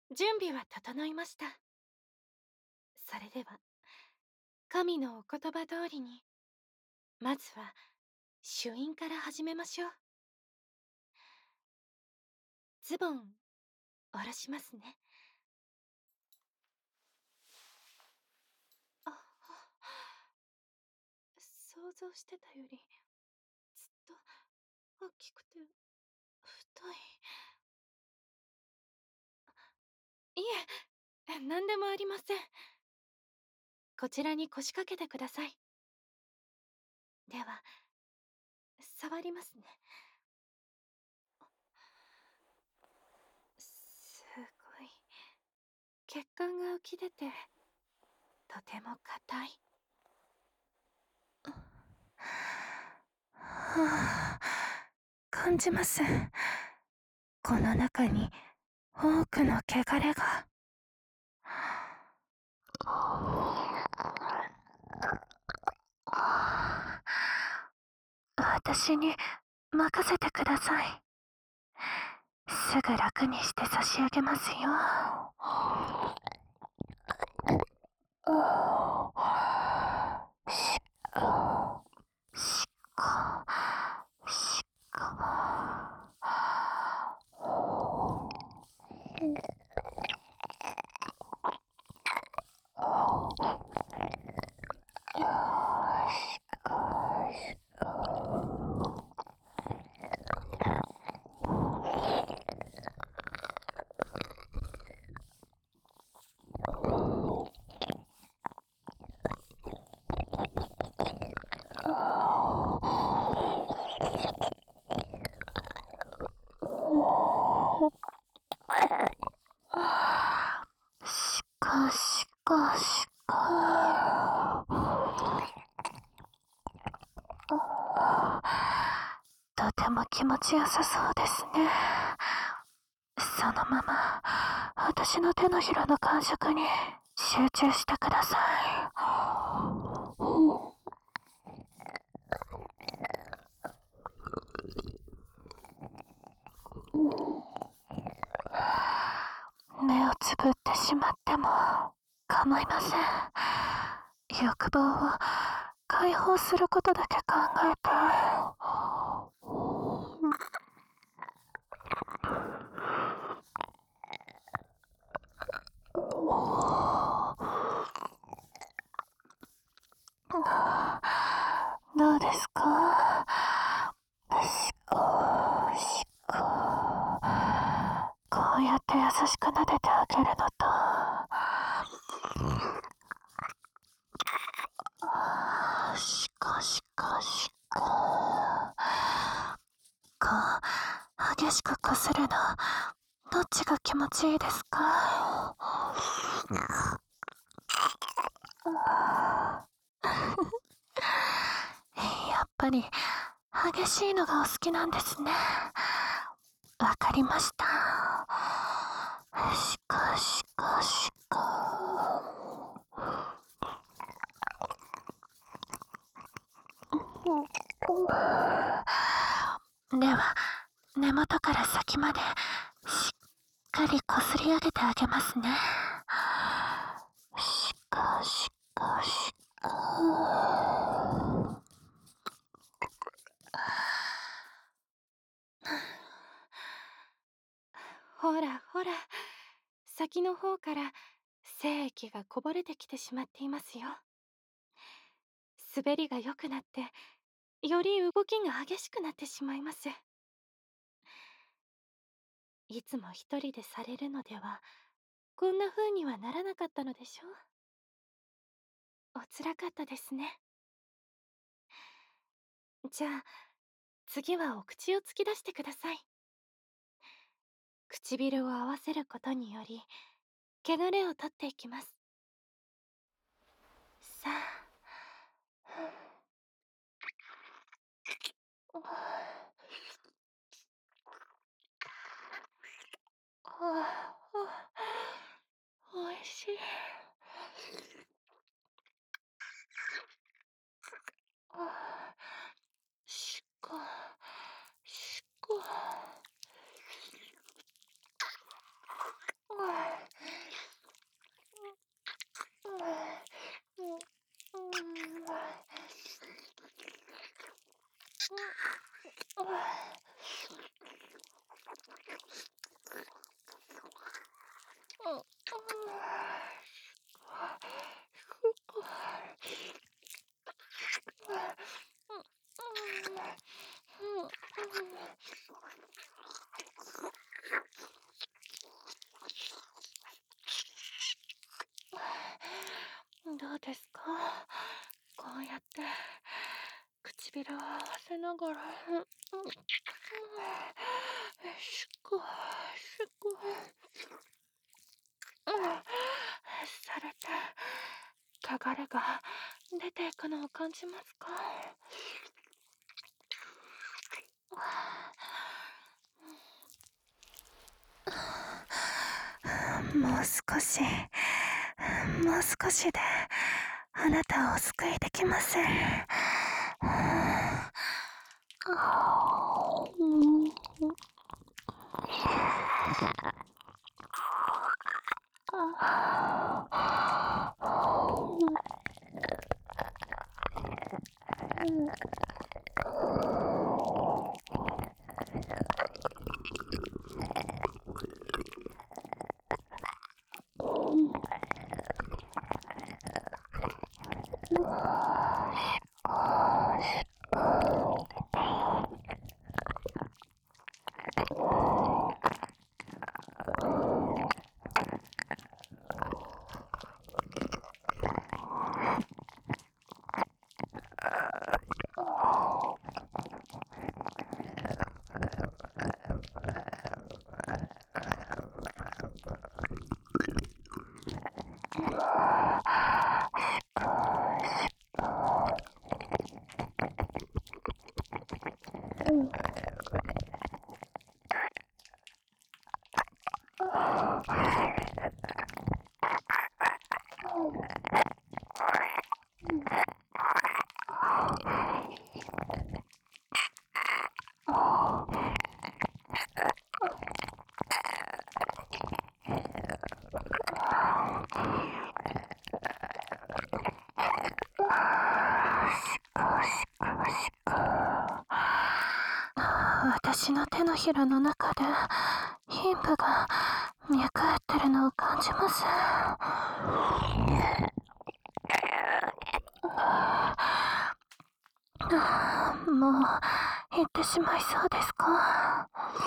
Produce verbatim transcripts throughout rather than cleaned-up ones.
準備は整いました。それでは、神のお言葉通りに、まずは、朱印から始めましょう。ズボン、下ろしますね。あ、想像してたより、ずっと、大きくて、太い。いえ、何でもありません。こちらに腰掛けてください。では、触りますね。すごい。血管が浮き出て、とても硬い。はあ、感じます。この中に多くの汚れが。私に任せてください。すぐ楽にして差し上げますよ。しっこ、しっこ、しっこ。しかしかしか。とても気持ちよさそうですね。そのまま私の手のひらの感触に集中してください。目をつぶってしまっても構いません。欲望を解放することだけ考えて。どうですか？しこしこ。こうやって優しく撫でてあげるのと、しこしこしこ。こう激しくこするの、どっちが気持ちいいですか？やっぱり激しいのがお好きなんですね。わかりました。しかしかしか。では、根元から先までしっかりこすり上げてあげますね。しかしかしか。ほらほら、先の方から精液がこぼれてきてしまっていますよ。滑りが良くなって、より動きが激しくなってしまいます。いつも一人でされるのでは、こんな風にはならなかったのでしょう。おつらかったですね。じゃあ、次はお口を突き出してください。唇を合わせることにより、汚れを取っていきます。さあ。ああ、おいしい。あ、しこ、しこ。あですか。こうやって唇を合わせながら、うんうん、しくしく、うん、されて流れが出ていくのを感じますか。もう少し、もう少しであなたをお救いできます。私の手のひらの中で貧婦が脈打ってるのを感じます。もう行ってしまいそうですか。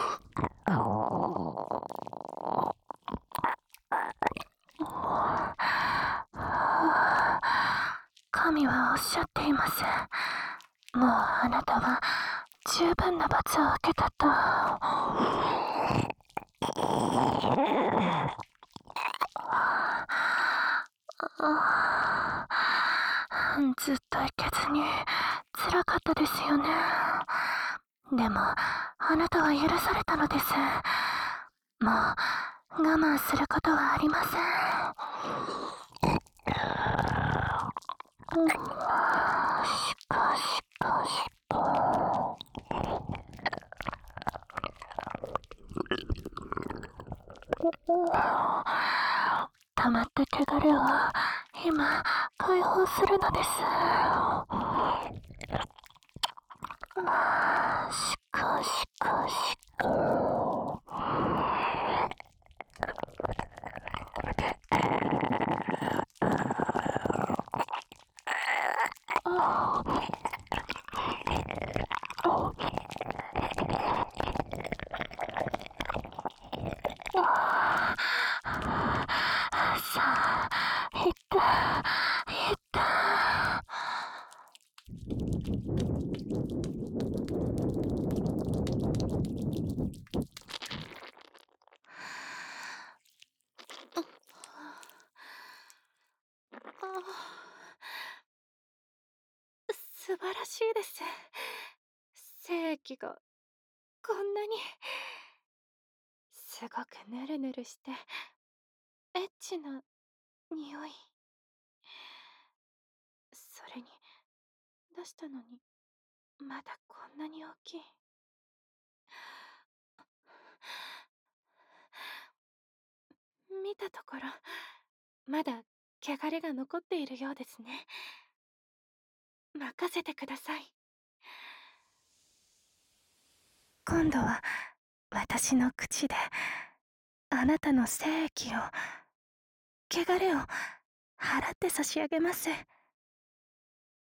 神はおっしゃっています。もうあなたは十分な罰を受けたと。ずっと行けずに辛かったですよね。でもあなたは許されたのです。もう我慢することはありません。しかしかしか溜まった汚れを今解放するのです。しかしかしかさあ、いった、いった。素晴らしいです。精液がこんなにすごくヌルヌルしてエッチな匂い。それに出したのにまだこんなに大きい。見たところまだ汚れが残っているようですね。任せてください。今度は私の口であなたの精液を、汚れを払って差し上げます。